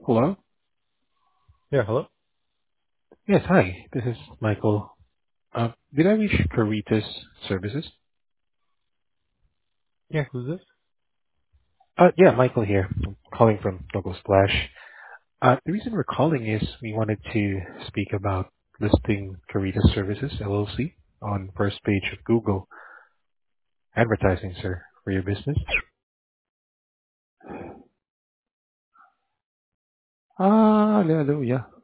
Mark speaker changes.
Speaker 1: Hello?
Speaker 2: Yeah, hello?
Speaker 1: Yes, hi. This is Michael. Did I reach Caritas Services?
Speaker 2: Yeah, who's this?
Speaker 1: Yeah, Michael here. I'm calling from Local Splash. The reason we're calling is we wanted to speak about listing Caritas Services, LLC, on first page of Google advertising, sir, for your business. Hello, yeah.